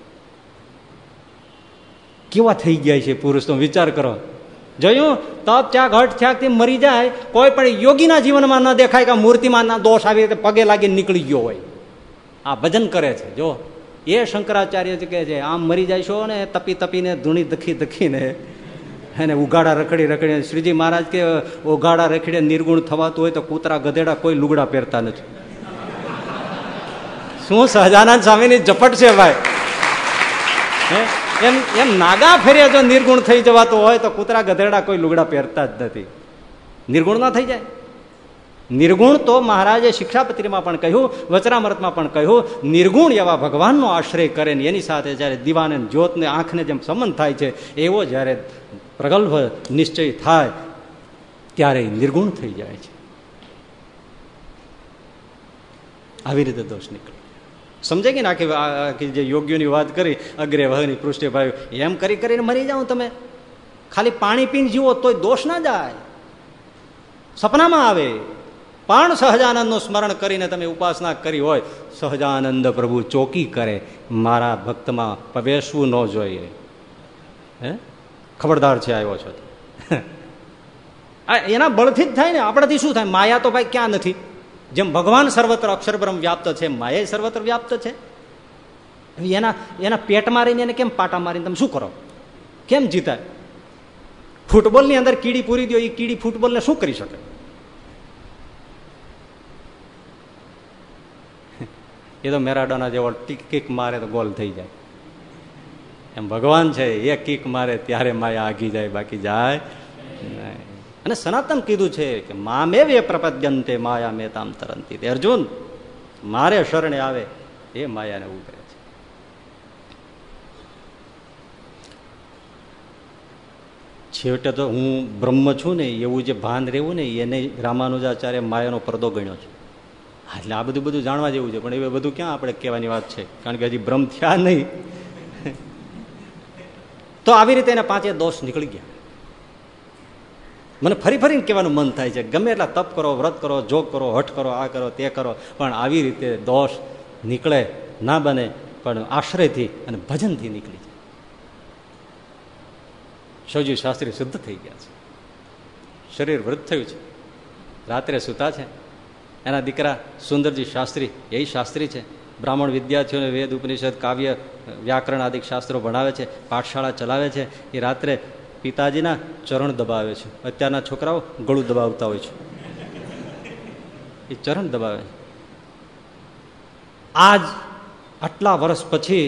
કેવા થઈ ગયા છે પુરુષ, તો વિચાર કરો. જોયું? તપ ત્યાગ હઠ ત્યાગથી મરી જાય. કોઈ પણ યોગીના જીવનમાં ન દેખાય કે મૂર્તિમાં ના દોષ આવી રીતે પગે લાગીને નીકળી ગયો હોય. આ ભજન કરે છે. જો એ શંકરાચાર્ય કહે છે આમ મરી જાય છો ને તપી તપીને ધૂણી દખી દખીને એને ઉઘાડા રખડી રખડીને. શ્રીજી મહારાજ કે ઉઘાડા રખડીને નિર્ગુણ થવાતું હોય તો કૂતરા ગધેડા કોઈ લુગડા પહેરતા નથી. શું સહજાનંદ સ્વામીની ઝપટ છે ભાઈ. એમ એમ નાગા ફેરે જો નિર્ગુણ થઈ જવાતું હોય તો કૂતરા ગધેડા કોઈ લુગડા પહેરતા જ નથી. નિર્ગુણ ના થઈ જાય. નિર્ગુણ તો મહારાજે શિક્ષાપત્રીમાં પણ કહ્યું, વચરામૃતમાં પણ કહ્યું, નિર્ગુણ એવા ભગવાનનો આશ્રય કરે ને એની સાથે જયારે દીવાને જ્યોતને આંખને જેમ સંબંધ થાય છે એવો જયારે પ્રગલ્ભ નિશ્ચય થાય ત્યારે નિર્ગુણ થઈ જાય છે. આવી રીતે દોષ નીકળે. સમજાય કે ને આખી આખી જે યોગ્યોની વાત કરી અગ્રે વહની પૃષ્ઠે ભાઈ એમ કરી કરીને મરી જાઓ તમે. ખાલી પાણી પીને જીવો તોય દોષ ના જાય. સપનામાં આવે પણ સહજાનંદનું સ્મરણ કરીને તમે ઉપાસના કરી હોય, સહજાનંદ પ્રભુ ચોકી કરે મારા ભક્તમાં પ્રવેશવું ન જોઈએ. હે ખબરદાર છે આવ્યો છો એના બળથી જ થાય ને. આપણાથી શું થાય? માયા તો ભાઈ ક્યાં નથી. જેમ ભગવાન સર્વત્ર અક્ષર બ્રહ્મ વ્યાપ્ત છે, માયા સર્વત્ર વ્યાપ્ત છે. એના એના પેટ મારીને એને કેમ પાટા મારીને તમે શું કરો? કેમ જીતાય? ફૂટબોલની અંદર કીડી પૂરી દો, એ કીડી ફૂટબોલને શું કરી શકે? એ તો મેરાડોના જેવો કિક મારે તો ગોલ થઈ જાય. એમ ભગવાન છે એ કિક મારે ત્યારે માયા આગી જાય, બાકી જાય નહીં. અને સનાતન કીધું છે કે મામેવ એ પ્રપદ્યંતે માયા મેતામ તરંતી. અર્જુન મારે શરણે આવે એ માયાને ઉતરે છે. છેવટે તો હું બ્રહ્મ છું ને એવું જે ભાન રહેવું ને એને રામાનુજાચાર્ય માયાનો પડદો ગણ્યો છે. એટલે આ બધું બધું જાણવા જેવું છે, પણ એ બધું ક્યાં આપણે કહેવાની વાત છે, કારણ કે હજી બ્રહ્મ થયા નહીં. તો આવી રીતે એના પાંચે દોષ નીકળી ગયા. મને ફરી ફરીને કહેવાનું મન થાય છે, ગમે એટલા તપ કરો, વ્રત કરો, જોગ કરો, હઠ કરો, આ કરો, તે કરો, પણ આવી રીતે દોષ નીકળે ના બને, પણ આશ્રયથી અને ભજનથી નીકળી જાય. સૌજી શાસ્ત્રી શુદ્ધ થઈ ગયા છે. શરીર વૃદ્ધ થયું છે. રાત્રે સૂતા છે. એના દીકરા સુંદરજી શાસ્ત્રી એ શાસ્ત્રી છે. બ્રાહ્મણ વિદ્યાર્થીઓને વેદ ઉપનિષદ કાવ્ય વ્યાકરણ આદિ શાસ્ત્રો ભણાવે છે, પાઠશાળા ચલાવે છે. એ રાત્રે પિતાજીના ચરણ દબાવે છે. અત્યારના છોકરાઓ ગળું દબાવતા હોય છે, એ ચરણ દબાવે. આજ આટલા વર્ષ પછી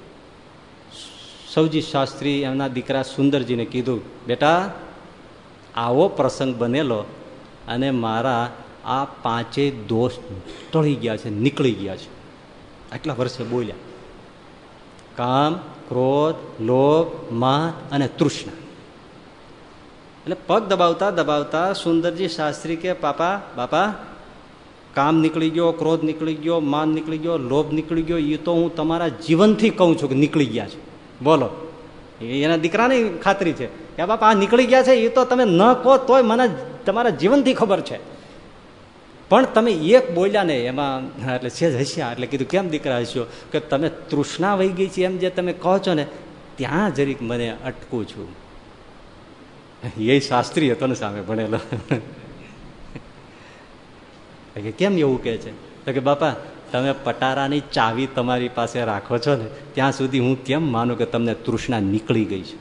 સૌજી શાસ્ત્રી એમના દીકરા સુંદરજીને કીધું, બેટા આવો પ્રસંગ બનેલો અને મારા આ પાંચેય દોષ ટળી ગયા છે, નીકળી ગયા છે. આટલા વર્ષે બોલ્યા. કામ, ક્રોધ, લોભ, માન અને તૃષ્ણા. એટલે પગ દબાવતા દબાવતા સુંદરજી શાસ્ત્રી કે પાપા બાપા કામ નીકળી ગયો, ક્રોધ નીકળી ગયો, માન નીકળી ગયો, લોભ નીકળી ગયો, એ તો હું તમારા જીવનથી કહું છું કે નીકળી ગયા છે. બોલો. એના દીકરાની ખાતરી છે કે બાપા આ નીકળી ગયા છે, એ તો તમે ન કહો તોય મને તમારા જીવનથી ખબર છે. પણ તમે એક બોલ્યા ને એમાં એટલે સેજ હસ્યા. એટલે કીધું કેમ દીકરા હસ્યો? કે તમે તૃષ્ણા વહી ગઈ છે એમ જે તમે કહો છો ને ત્યાં જરીક મને અટકું છું. એ શાસ્ત્રી હતો ને સામે ભણેલો. કેમ એવું કહે છે? તો કે બાપા તમે પટારાની ચાવી તમારી પાસે રાખો છો ને ત્યાં સુધી હું કેમ માનું કે તમને તૃષ્ણા નીકળી ગઈ છે?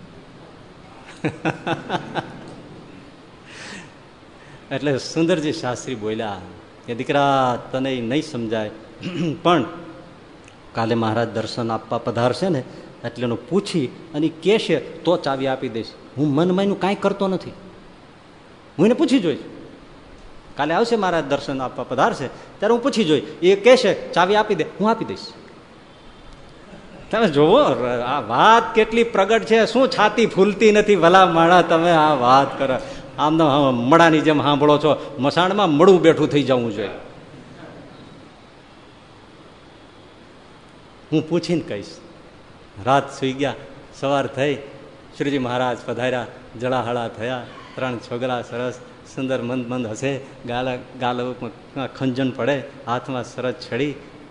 એટલે સુંદરજી શાસ્ત્રી બોલ્યા કે દીકરા તને નહીં સમજાય, પણ કાલે મહારાજ દર્શન આપવા પધારશે ને એટલે એનું પૂછી અને કહેશે તો ચાવી આપી દઈશ. હું મન મનનું કાંઈ કરતો નથી, હું એને પૂછી જોઈશ. કાલે આવશે મહારાજ દર્શન આપવા પધારશે ત્યારે હું પૂછી જોઈ, એ કહેશે ચાવી આપી દે, હું આપી દઈશ. તમે જોવો આ વાત કેટલી પ્રગટ છે. શું છાતી ફૂલતી નથી ભલા માણા? તમે આ વાત કરો આમ મડાની જેમ સાંભળો છો. મસાણમાં મળું બેઠું થઈ જવું જોઈએ. હું પૂછીને કહીશ. રાત સૂઈ ગયા, સવાર થઈ, શ્રીજી મહારાજ પધાર્યા, જળાહળા થયા, ત્રણ છોકરા સરસ સુંદર મંદ મંદ હશે, ગાલ ગાલ ખંજન પડે, હાથમાં સરસ છડી,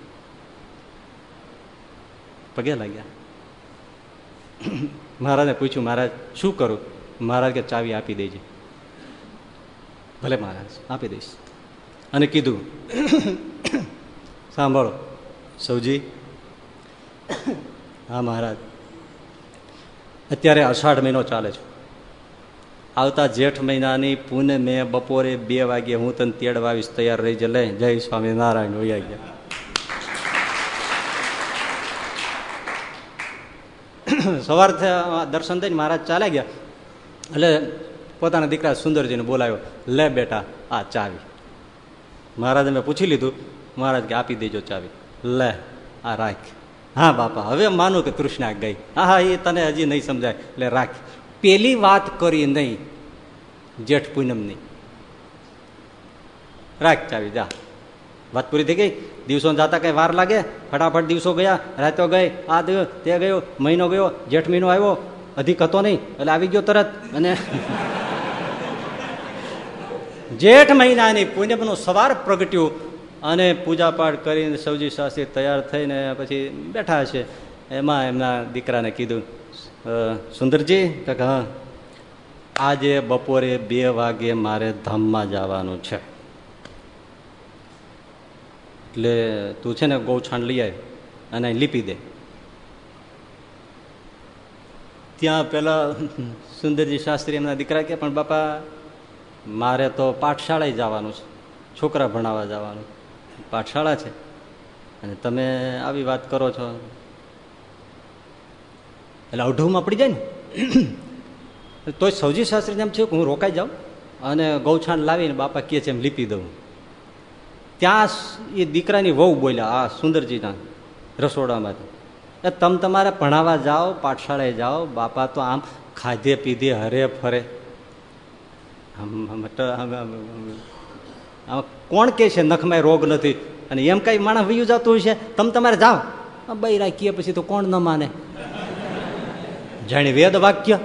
પગે લાગ્યા. મહારાજને પૂછ્યું, મહારાજ શું કરું? મહારાજ કે ચાવી આપી દેજે. ભલે મહારાજ, આપી દઈશ. અને કીધું, સાંભળો સૌજી. હા મહારાજ, અત્યારે અષાઢ મહિનો ચાલે છે. આવતા જેઠ મહિનાની પૂનમે બપોરે બે વાગે હું તને તેડવા આવીશ, તૈયાર રહી જ લે. જય સ્વામિનારાયણ. વૈયા ગયા. સવાર દર્શન થઈને મહારાજ ચાલ્યા ગયા. એટલે પોતાના દીકરા સુંદરજીને બોલાવ્યો, લે બેટા આ ચાવી. મહારાજે મેં પૂછી લીધું. મહારાજ કે આપી દેજો ચાવી. લે આ રાખ. હા બાપા, હવે માનું કે તૃષ્ણા ગઈ. હા હા, એ તને હજી નહીં સમજાય એટલે રાખ. પેલી વાત કરી નહીં, જેઠ પૂનમની. રાખ ચાવી, જા. વાત પૂરી થઈ ગઈ. દિવસો જતા કઈ વાર લાગે? ફટાફટ દિવસો ગયા, રાતો ગઈ, આ ગયો, તે ગયો, મહિનો ગયો, જેઠ મહિનો આવ્યો, અધિક હતો નહીં એટલે આવી ગયો તરત. અને જેઠ મહિનાની પૂનમનું સવાર પ્રગટ્યું અને પૂજાપાઠ કરીને સૌજી શાસ્ત્રી તૈયાર થઈને પછી બેઠા છે. એમાં એમના દીકરાને કીધું, સુંદરજી કે હા, આજે બપોરે બે વાગે મારે ધામમાં જવાનું છે, એટલે તું છે ને ગૌછાણ લઈ આવ અને લીપી દે. ત્યાં પેલા સુંદરજી શાસ્ત્રી એમના દીકરા કે પણ બાપા મારે તો પાઠશાળાએ જવાનું છે, છોકરા ભણાવવા જવાનું, પાઠશાળા છે, અને તમે આવી વાત કરો છો એટલે અઢવમાં પડી જાય ને. તોય સૌજી શાસ્ત્રી એમ છે કે હું રોકાઈ જાઉં અને ગૌછાણ લાવીને બાપા કહે છે એમ લીપી દઉં. ત્યાં એ દીકરાની વહુ બોલ્યા આ સુંદરજીના રસોડામાંથી, એ તમે તમારે ભણાવવા જાઓ, પાઠશાળાએ જાઓ, બાપા તો આમ ખાધે પીધે હરે ફરે. કોણ કે છે નખમાં રોગ નથી? અને એમ કઈ માણસ વયું જતું હોય છે, તમે તમારે જાઓ. બૈરા કીએ પછી તો કોણ ન માને? જાણે વેદ વાક્ય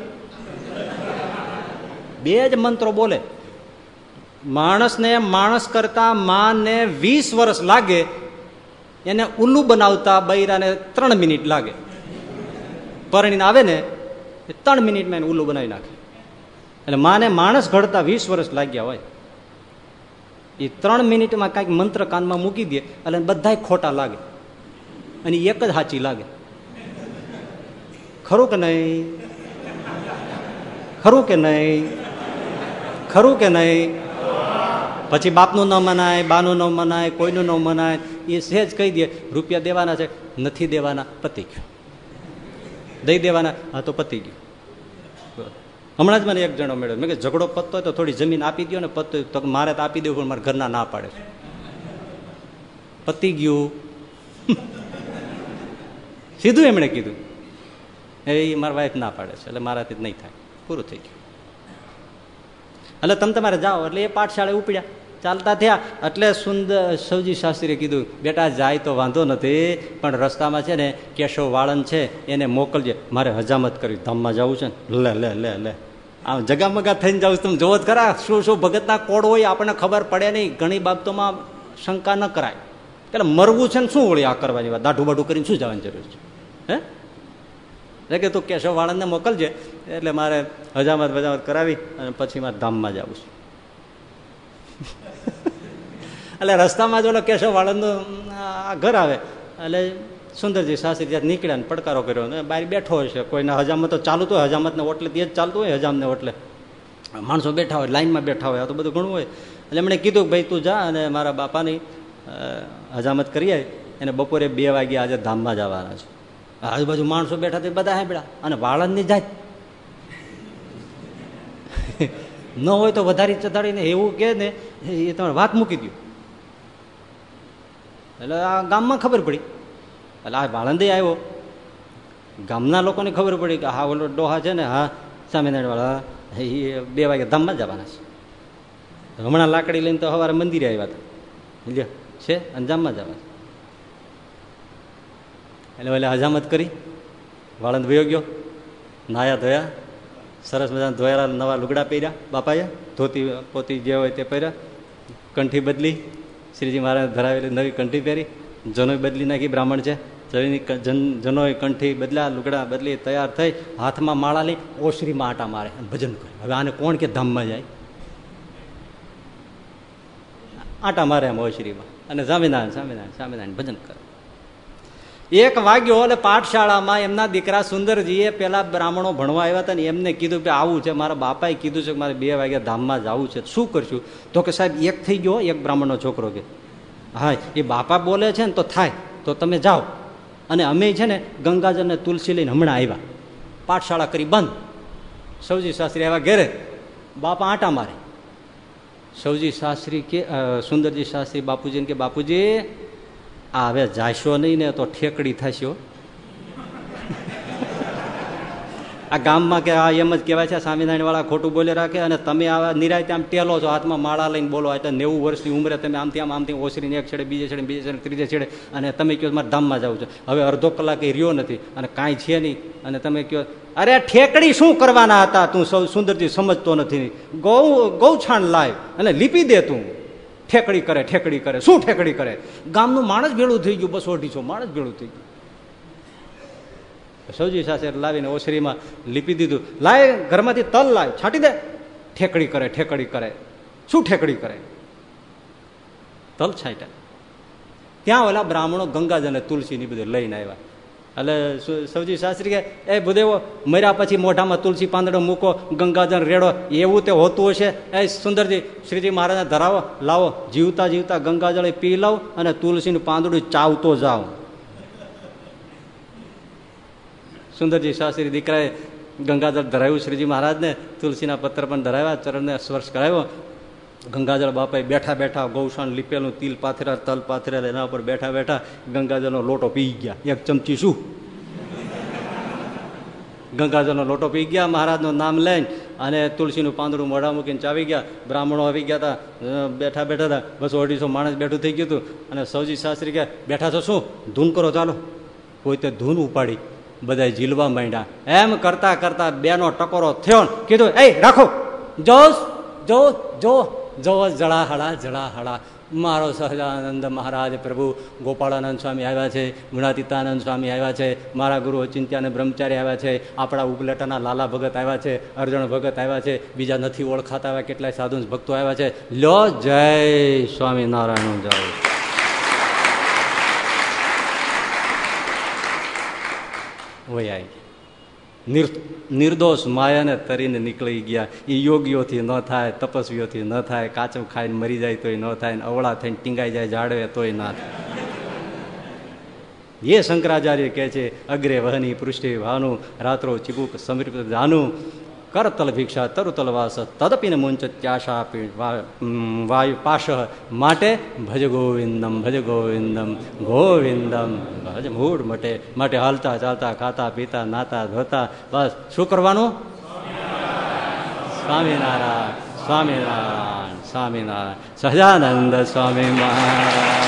બે જ મંત્રો બોલે. માણસને માણસ કરતા માને વીસ વર્ષ લાગે, એને ઉલ્લુ બનાવતા બૈરાને ત્રણ મિનિટ લાગે. પરણીને આવે ને ત્રણ મિનિટમાં એને ઉલ્લુ બનાવી નાખે. એટલે માને માણસ ઘડતા વીસ વર્ષ લાગ્યા હોય, એ ત્રણ મિનિટમાં કાંઈક મંત્ર કાનમાં મૂકી દે એટલે બધા ખોટા લાગે અને એક જ સાચી લાગે. ખરું કે નહીં? ખરું કે નહીં? ખરું કે નહીં? પછી બાપનું ન મનાય, બાનું ન મનાય, કોઈનું ન મનાય. એ સહેજ કહી દે રૂપિયા દેવાના છે, નથી દેવાના, પતી ગયું. દઈ દેવાના, હા તો પતી ગયું. હમણાં જ મને એક જણો મળ્યો, મેં કે ઝઘડો પતતો હોય તો થોડી જમીન આપી દો ને. પતો તો મારે તો આપી દેવું પણ મારા ઘરના ના પાડે. પતી ગયું. સીધું એમણે કીધું, એ મારા વાઈફ ના પાડે છે એટલે મારાથી જ નહીં થાય, પૂરું થઈ ગયું. એટલે તમે તમારે જાઓ. એટલે એ પાઠશાળા ઉપડ્યા, ચાલતા થયા. એટલે સુંદર સૌજી શાસ્ત્રીએ કીધું, બેટા જાય તો વાંધો નથી, પણ રસ્તામાં છે ને કેશવ વાળન છે એને મોકલજે, મારે હજામત કરી ધામમાં જવું છે ને. લે લે લે લે આમ જગામગા થઈને જાવ. તમે જોવો જ ખરા શું શું ભગતના કોડ હોય, આપણને ખબર પડે નહીં. ઘણી બાબતોમાં શંકા ન કરાય. એટલે મરવું છે ને શું વળી આ કરવાની વાત, દાઢું બાઢું કરીને શું જવાની જરૂર છે? હે એટલે કે તું કેશવ વાળંદને મોકલજે, એટલે મારે હજામત વજામત કરાવી અને પછી મારે ધામમાં જવું છે. એટલે રસ્તામાં જો કેશવ વાળંદનું ઘર આવે એટલે સુંદરજી શાસ્ત્રી ત્યાં નીકળ્યા ને પડકારો કર્યો ને બહાર બેઠો હશે. કોઈને હજામત તો ચાલુ તો હોય, હજામતને ઓટલે તે જ ચાલતું હોય, હજામને ઓટલે માણસો બેઠા હોય, લાઈનમાં બેઠા હોય, આ તો બધું ઘણું હોય. એટલે એમણે કીધું કે ભાઈ તું જા અને મારા બાપાની હજામત કરી આવી, એને બપોરે બે વાગે આજે ધામમાં જવાના છે. આજુબાજુ માણસો બેઠા તો બધા સાંભળ્યા. અને વાળંદની જાય ન હોય તો વધારી ચધાડીને એવું કે ને એ તમારે વાત મૂકી દો. એટલે આ ગામમાં ખબર પડી. એટલે આ વાળંદે આવ્યો, ગામના લોકોને ખબર પડી કે હા ઓલો ડોહા છે ને, હા સ્વામિનારાયણ વાળા, એ બે વાગે ધામમાં જવાના છે. હમણાં લાકડી લઈને તો સવારે મંદિરે આવ્યા હતા છે અને ધામમાં જવાના. એટલે એટલે હજામત કરી, વાળંદ વયો ગયો, નાયા ધોયા, સરસ મજાના ધોયેલા નવા લુગડા પહેર્યા બાપાએ, ધોતી પોતી જે હોય તે પહેર્યા, કંઠી બદલી, શ્રીજી મહારાજ ધરાવેલી નવી કંઠી પહેરી, જનોય બદલી નાખી, બ્રાહ્મણ છે, જન જનોય કંઠી બદલ્યા, લુગડા બદલી, તૈયાર થઈ, હાથમાં માળા લઈ ઓસરીમાં આટા મારે અને ભજન કરે. હવે આને કોણ કે ધામમાં જાય? આટા મારે એમ ઓસરીમાં અને સ્વામિનારાયણ સ્વામિનારાયણ સ્વામિનારાયણ ભજન કરે. એક વાગ્યો એટલે પાઠશાળામાં એમના દીકરા સુંદરજીએ પેલા બ્રાહ્મણો ભણવા આવ્યા હતા ને એમને કીધું કે આવું છે, મારા બાપાએ કીધું છે કે મારે બે વાગ્યા ધામમાં જવું છે, શું કરશું? તો કે સાહેબ એક થઈ ગયો એક બ્રાહ્મણનો છોકરો કે હા એ બાપા બોલે છે ને તો થાય, તો તમે જાઓ. અને અમે છે ને ગંગાજળ ને તુલસી લઈને હમણાં આવ્યા, પાઠશાળા કરી બંધ. સૌજી શાસ્ત્રી આવ્યા ઘેરે, બાપા આટા મારે. સૌજી શાસ્ત્રી કે સુંદરજી શાસ્ત્રી બાપુજીને કે બાપુજી આ હવે જાશો નહીં ને તો ઠેકડી થશો. આ ગામમાં કે આ એમ જ કહેવાય છે સ્વામિનારાયણ વાળા ખોટું બોલે રાખે અને તમે આવા નિરાયતે આમ ટેલો છો, હાથમાં માળા લઈને બોલો, એટલે નેવું વર્ષની ઉંમરે તમે આમથી આમ આમથી ઓસરીને એક છેડે બીજે છેડે બીજે છેડે ત્રીજે છેડે અને તમે કહો મારે ધામમાં જવું છે. હવે અડધો કલાક એ રહ્યો નથી અને કાંઈ છે નહીં અને તમે કહો અરે ઠેકડી શું કરવાના હતા, તું સૌ સુંદરજી સમજતો નથી, ગૌ ગૌછાણ લાય અને લીપી દે, તું ઠેકડી કરે ઠેકડી કરે શું ઠેકડી કરે? ગામનું માણસ ભેળું થઈ ગયું, બસો અઢીસો માણસ ભેળું થઈ ગયું. સૌજી સાથે લાવીને ઓસરીમાં લીપી દીધું, લાય ઘરમાંથી તલ લાય છાંટી દે, ઠેકડી કરે ઠેકડી કરે શું ઠેકડી કરે? તલ છાંટ્યા. ત્યાં ઓલા બ્રાહ્મણો ગંગાજળ અને તુલસી ની બધું લઈને આવ્યા. એટલે સૌજી શાસ્ત્રી કે એ ભૂદેવો મર્યા પછી મોઢામાં તુલસી પાંદડો મૂકો, ગંગાજળ રેડો, એવું તે હોતું હશે? એ સુંદરજી શ્રીજી મહારાજને ધરાવો, લાવો, જીવતા જીવતા ગંગાજળ પી લાવ અને તુલસીનું પાંદડું ચાવતો જાઓ. સુંદરજી શાસ્ત્રી દીકરાએ ગંગાજળ ધરાવ્યું શ્રીજી મહારાજને, તુલસીના પત્ર પણ ધરાવ્યા, ચરણને સ્પર્શ કરાવ્યો. ગંગાજળ બાપાએ બેઠા બેઠા ગૌશાન લીપેલું તિલ પાથરા તલ પાથરેલા એના ઉપર બેઠા બેઠા ગંગાજળનો લોટો પી ગયા, એક ચમચી શું ગંગાજળનો લોટો પી ગયા, મહારાજનું નામ લઈને અને તુલસીનું પાંદડું મોઢા મૂકીને ચાવી ગયા. બ્રાહ્મણો આવી ગયા હતા, બેઠા બેઠા હતા, બસો અઢીસો માણસ બેઠું થઈ ગયું હતું. અને સૌજી શાસ્ત્રી કે બેઠા છો શું, ધૂન કરો ચાલો. કોઈ તે ધૂન ઉપાડી, બધા ઝીલવા માંડ્યા. એમ કરતા કરતા બેનો ટકોરો થયો, કીધું એ રાખો, જો જો જો જો જળાહળા જળાહળા મારો સહજાનંદ મહારાજ પ્રભુ ગોપાળાનંદ સ્વામી આવ્યા છે, ગુણાતીતાનંદ સ્વામી આવ્યા છે, મારા ગુરુ ચિંત્યાને બ્રહ્મચારી આવ્યા છે, આપણા ઉપલેટાના લાલા ભગત આવ્યા છે, અર્જણ ભગત આવ્યા છે, બીજા નથી ઓળખાતા આવ્યા કેટલાય સાધુ ભક્તો આવ્યા છે. લો જય સ્વામિનારાયણ જય. વહી આવી નિર્દોષ માયાને તરીને નીકળી ગયા. એ યોગીઓથી ન થાય, તપસ્વીઓથી ન થાય, કાચું ખાઈને મરી જાય તોય ન થાય, અવળા થઈને ટીંગાઈ જાય જાડવે તોય ના થાય. એ શંકરાચાર્ય કહે છે અગ્રે વહની પૃષ્ઠે ભાનું રાત્રો ચિબુક સમૃત જાનું કરતલ ભિક્ષા તરુતલ વાસ તદપીને મુંચ ત્યાશા વાયુ પાશ માટે ભજ ગોવિંદમ ભજ ગોવિંદમ ગોવિંદમ ભજ મૂળ મટે. માટે હાલતા ચાલતા ખાતા પીતા નાતા ધોતા બસ શું કરવાનું? સ્વામિનારાયણ સ્વામિનારાયણ સ્વામિનારાયણ. સહજાનંદ સ્વામી મહારાજ.